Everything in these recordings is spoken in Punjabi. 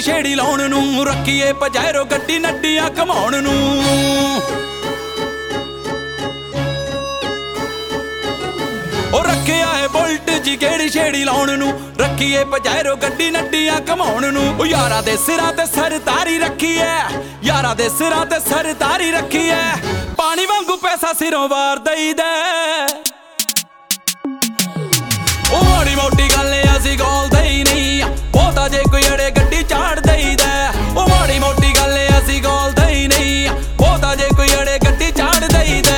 ਗੇੜੀ ਛੇੜੀ ਲਾਉਣ ਨੂੰ, ਰੱਖੀਏ ਪਜੈਰੋ ਗੱਡੀ ਨੱਡੀਆਂ ਘਮਾਉਣ ਨੂੰ। ਉਹ ਰੱਖਿਆ ਏ ਬੁਲਟ ਜੀ ਗੇੜੀ ਛੇੜੀ ਲਾਉਣ ਨੂੰ, ਰੱਖੀਏ ਪਜੈਰੋ ਗੱਡੀ ਨੱਡੀਆਂ ਘਮਾਉਣ ਨੂੰ। ਉਹ ਯਾਰਾਂ ਦੇ ਸਿਰਾਂ ਤੇ ਸਰਦਾਰੀ ਰੱਖੀ ਐ, ਯਾਰਾਂ ਦੇ ਸਿਰਾਂ ਤੇ ਸਰਦਾਰੀ ਰੱਖੀ ਐ, ਪਾਣੀ ਵਾਂਗੂ ਪੈਸਾ ਸਿਰੋਂ ਵਾਰ ਦਈਦਾ। ਉਹ ਮਾੜੀ ਮੋਟੀ ਗੱਲ ਅਸੀਂ ਗੋਲਦੇ ਹੀ ਨਹੀਂ, ਬਹੁਤਾ ਜੇ ਕੋਈ ਅੜੇ ਗੱਡੀ ਚਾੜ ਦਈਦਾ। ਉਹ ਮਾੜੀ ਮੋਟੀ ਗੱਲ ਅਸੀਂ ਗੋਲਦੇ ਹੀ ਨਹੀਂ, ਬਹੁਤਾ ਜੇ ਕੋਈ ਅੜੇ ਗੱਡੀ ਚਾੜ ਦਈਦਾ।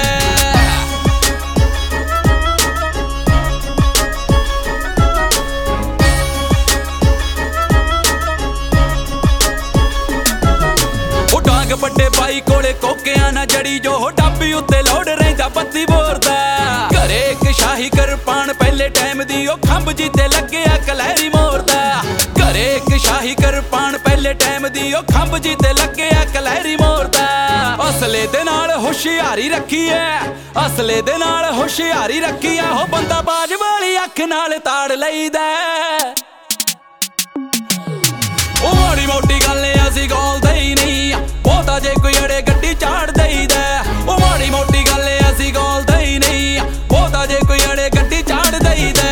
ਵੱਡੇ ਬਾਈ ਕੋਲੇ ਕੋਕਿਆਂ ਨਾ ਜੜੀ, ਜੋ ਡਾਬੀ ਉੱਤੇ ਲੋੜ ਰਹਿੰਦਾ ਬੱਤੀ ਬੋਰਦਾ। ਘਰੇ ਇੱਕ ਸ਼ਾਹੀ ਕਿਰਪਾਨ ਪਹਿਲੇ ਟਾਈਮ ਦੀ, ਉਹ ਖੰਭ ਜੀ ਤੇ ਲੱਗਿਆ ਕਲਹਿਰੀ ਮੋਰਦਾ। ਘਰੇ ਇੱਕ ਸ਼ਾਹੀ ਕਿਰਪਾਨ ਪਹਿਲੇ ਟਾਈਮ ਦੀ, ਉਹ ਖੰਭ ਜੀ ਤੇ ਲੱਗਿਆ ਕਲਹਿਰੀ ਮੋਰਦਾ। ਅਸਲੇ ਦੇ ਨਾਲ ਹੁਸ਼ਿਆਰੀ ਰੱਖੀ ਐ, ਅਸਲੇ ਦੇ ਨਾਲ ਹੁਸ਼ਿਆਰੀ ਰੱਖੀ ਐ, ਉਹ ਬੰਦਾ ਬਾਜ ਵਾਲੀ ਅੱਖ ਨਾਲ ਤਾੜ ਲਈਦਾ। ਉਹ ਮਾੜੀ ਮੋਟੀ ਗੱਲ ਅਸੀਂ ਗੋਲਦੇ ਹੀ ਨਹੀਂ, ਬਹੁਤਾ ਜੇ ਕੋਈ ਅੜੇ ਗੱਡੀ ਚਾੜ ਦਈਦਾ। ਉਹ ਮਾੜੀ ਮੋਟੀ ਗੱਲ ਅਸੀਂ ਗੋਲਦੇ ਹੀ ਨਹੀਂ, ਬਹੁਤਾ ਜੇ ਕੋਈ ਅੜੇ ਗੱਡੀ ਚਾੜ ਦਈਦਾ।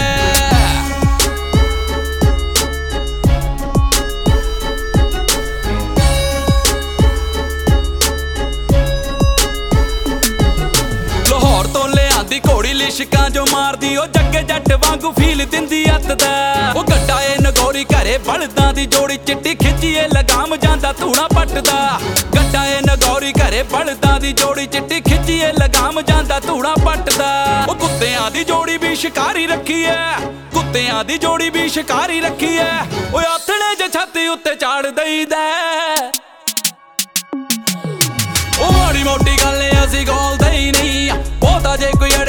ਲਾਹੌਰ ਤੋਂ ਲਿਆਂਦੀ ਘੋੜੀ ਲਿਸ਼ਕਾਂ ਜੋ ਮਾਰਦੀ, ਉਹ ਜੱਗੇ ਜੱਟ ਵਾਂਗੂ ਫੀਲ ਦਿੰਦੀ ਅੱਤ ਦਾ। ਉਹ ਗੱਡਾ ਏ ਨਗੌਰੀ ਘਰੇ ਬਲਦਾਂ ਦੀ ਜੋੜੀ, ਚਿੱਟੀ ਖਿੱਚੀਏ ਲਗਾਮ ਜਾਂਦਾ ਧੂਣਾ ਪੱਟਦਾ। ਗੱਡਾ ਏ ਨਗੌਰੀ ਘਰੇ ਬਲਦਾਂ ਦੀ ਜੋੜੀ, ਚਿੱਟੀ ਖਿੱਚੀਏ ਲਗਾਮ ਜਾਂਦਾ ਧੂਣਾ ਪੱਟਦਾ। ਉਹ ਕੁੱਤਿਆਂ ਦੀ ਜੋੜੀ ਵੀ ਸ਼ਿਕਾਰੀ ਰੱਖੀ ਐ, ਕੁੱਤਿਆਂ ਦੀ ਜੋੜੀ ਵੀ ਸ਼ਿਕਾਰੀ ਰੱਖੀ ਐ, ਓਏ ਆਥਣੇ ਜੇ ਛਾਤੀ ਉੱਤੇ ਚਾੜ ਦਈਦਾ। ਉਹ ਮਾੜੀ ਮੋਟੀ ਗੱਲ ਅਸੀਂ ਗੋਲਦੇ ਹੀ ਨਹੀਂ, ਬਹੁਤਾ ਜੇ ਕੋਈ